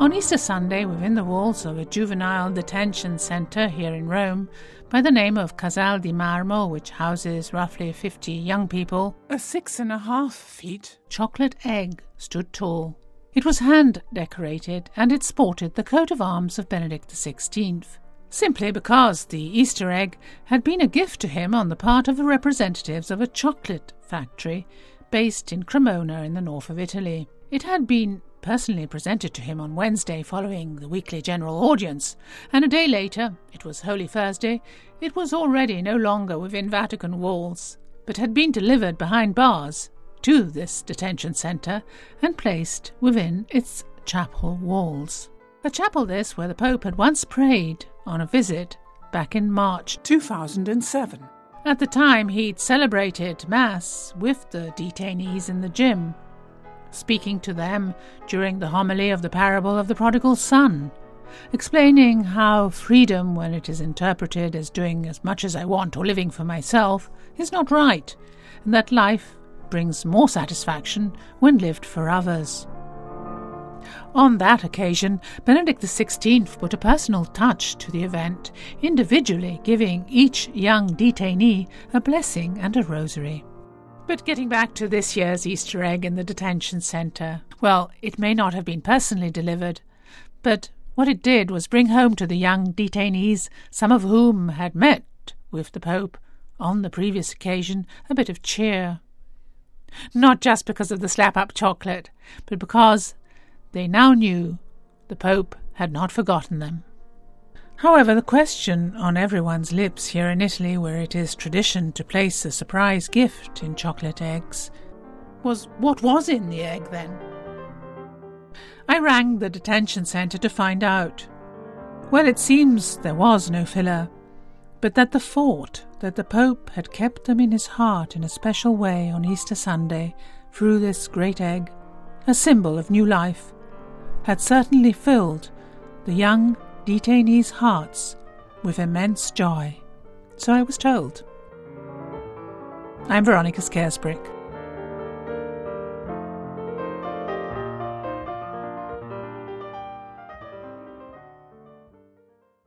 On Easter Sunday, within the walls of a juvenile detention centre here in Rome, by the name of Casal di Marmo, which houses roughly 50 young people, a 6.5 feet chocolate egg stood tall. It was hand-decorated, and it sported the coat of arms of Benedict XVI, simply because the Easter egg had been a gift to him on the part of the representatives of a chocolate factory based in Cremona in the north of Italy. It had been personally presented to him on Wednesday following the weekly general audience, and a day later, it was Holy Thursday, it was already no longer within Vatican walls, but had been delivered behind bars to this detention centre and placed within its chapel walls. A chapel this where the Pope had once prayed on a visit back in March 2007. At the time he'd celebrated Mass with the detainees in the gym, speaking to them during the homily of the parable of the prodigal son, explaining how freedom, when it is interpreted as doing as much as I want or living for myself, is not right, and that life brings more satisfaction when lived for others. On that occasion, Benedict XVI put a personal touch to the event, individually giving each young detainee a blessing and a rosary. But getting back to this year's Easter egg in the detention centre, well, it may not have been personally delivered, but what it did was bring home to the young detainees, some of whom had met with the Pope on the previous occasion, a bit of cheer. Not just because of the slap-up chocolate, but because they now knew the Pope had not forgotten them. However, the question on everyone's lips here in Italy, where it is tradition to place a surprise gift in chocolate eggs, was what was in the egg then? I rang the detention centre to find out. Well, it seems there was no filler, but that the thought that the Pope had kept them in his heart in a special way on Easter Sunday through this great egg, a symbol of new life, had certainly filled the young detainees' hearts with immense joy. So I was told. I'm Veronica Scaresbrick.